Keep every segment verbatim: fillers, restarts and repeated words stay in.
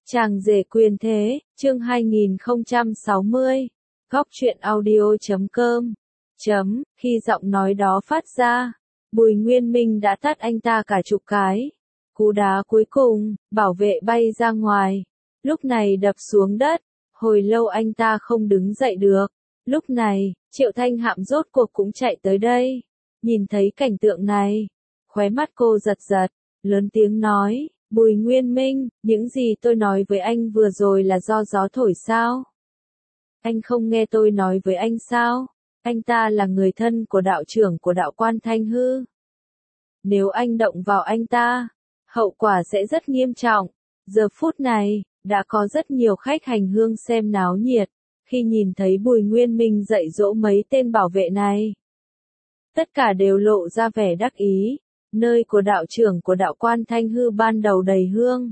Chàng rể quyền thế, chương hai nghìn không trăm sáu mươi, góc truyện audio chấm com, chấm, khi giọng nói đó phát ra, Bùi Nguyên Minh đã tát anh ta cả chục cái. Cú đá cuối cùng, bảo vệ bay ra ngoài, lúc này đập xuống đất, hồi lâu anh ta không đứng dậy được. Lúc này, Triệu Thanh Hạm rốt cuộc cũng chạy tới đây, nhìn thấy cảnh tượng này, khóe mắt cô giật giật, lớn tiếng nói, Bùi Nguyên Minh, những gì tôi nói với anh vừa rồi là do gió thổi sao? Anh không nghe tôi nói với anh sao? Anh ta là người thân của đạo trưởng của đạo quan Thanh Hư. Nếu anh động vào anh ta, hậu quả sẽ rất nghiêm trọng. Giờ phút này, đã có rất nhiều khách hành hương xem náo nhiệt, khi nhìn thấy Bùi Nguyên Minh dạy dỗ mấy tên bảo vệ này. Tất cả đều lộ ra vẻ đắc ý. Nơi của đạo trưởng của đạo quan Thanh Hư ban đầu đầy hương,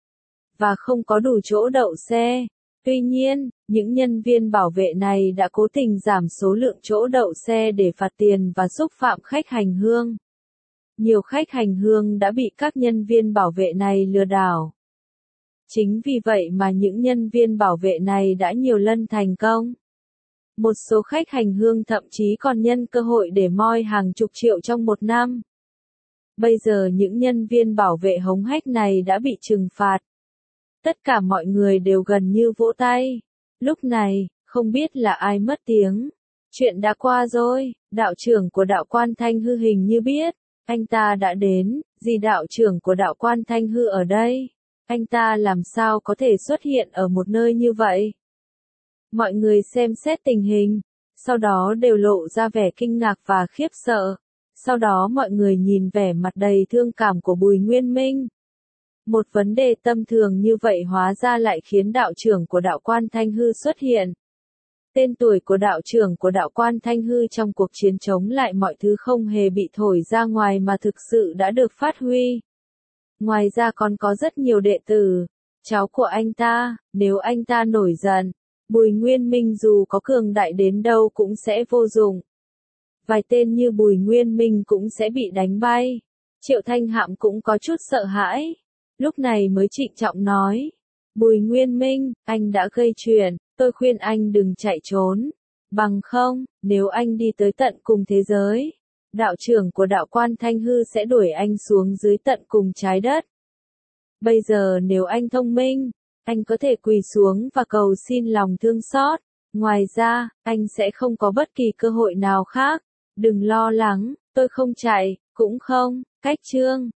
và không có đủ chỗ đậu xe. Tuy nhiên, những nhân viên bảo vệ này đã cố tình giảm số lượng chỗ đậu xe để phạt tiền và xúc phạm khách hành hương. Nhiều khách hành hương đã bị các nhân viên bảo vệ này lừa đảo. Chính vì vậy mà những nhân viên bảo vệ này đã nhiều lần thành công. Một số khách hành hương thậm chí còn nhân cơ hội để moi hàng chục triệu trong một năm. Bây giờ những nhân viên bảo vệ hống hách này đã bị trừng phạt. Tất cả mọi người đều gần như vỗ tay. Lúc này, không biết là ai mất tiếng. Chuyện đã qua rồi, đạo trưởng của đạo quan Thanh Hư hình như biết. Anh ta đã đến, gì đạo trưởng của đạo quan Thanh Hư ở đây? Anh ta làm sao có thể xuất hiện ở một nơi như vậy? Mọi người xem xét tình hình, sau đó đều lộ ra vẻ kinh ngạc và khiếp sợ. Sau đó mọi người nhìn vẻ mặt đầy thương cảm của Bùi Nguyên Minh. Một vấn đề tâm thường như vậy hóa ra lại khiến đạo trưởng của đạo quan Thanh Hư xuất hiện. Tên tuổi của đạo trưởng của đạo quan Thanh Hư trong cuộc chiến chống lại mọi thứ không hề bị thổi ra ngoài mà thực sự đã được phát huy. Ngoài ra còn có rất nhiều đệ tử, cháu của anh ta, nếu anh ta nổi giận, Bùi Nguyên Minh dù có cường đại đến đâu cũng sẽ vô dụng. Vài tên như Bùi Nguyên Minh cũng sẽ bị đánh bay. Triệu Thanh Hạm cũng có chút sợ hãi. Lúc này mới trịnh trọng nói. Bùi Nguyên Minh, anh đã gây chuyện, tôi khuyên anh đừng chạy trốn. Bằng không, nếu anh đi tới tận cùng thế giới, đạo trưởng của đạo quan Thanh Hư sẽ đuổi anh xuống dưới tận cùng trái đất. Bây giờ nếu anh thông minh, anh có thể quỳ xuống và cầu xin lòng thương xót. Ngoài ra, anh sẽ không có bất kỳ cơ hội nào khác. Đừng lo lắng, tôi không chạy, cũng không, cách chương.